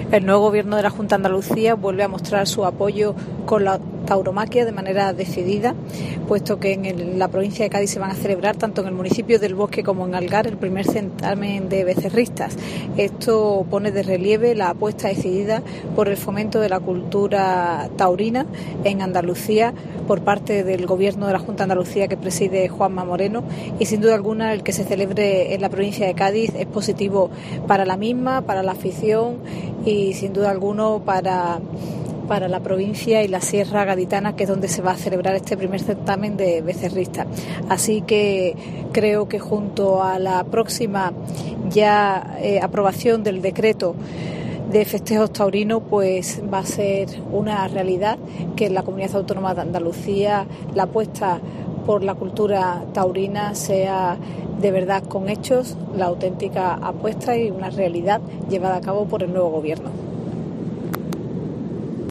El nuevo gobierno de la Junta de Andalucía vuelve a mostrar su apoyo con la tauromaquia de manera decidida, puesto que en la provincia de Cádiz se van a celebrar tanto en el municipio del Bosque como en Algar el primer certamen de becerristas. Esto pone de relieve la apuesta decidida por el fomento de la cultura taurina en Andalucía por parte del gobierno de la Junta de Andalucía que preside Juanma Moreno, y sin duda alguna el que se celebre en la provincia de Cádiz es positivo para la misma, para la afición y sin duda alguna para la provincia y la Sierra Gaditana, que es donde se va a celebrar este primer certamen de becerristas. Así que creo que junto a la próxima aprobación del decreto de festejos taurinos, pues va a ser una realidad que en la Comunidad Autónoma de Andalucía la apuesta por la cultura taurina sea de verdad con hechos, la auténtica apuesta y una realidad llevada a cabo por el nuevo gobierno.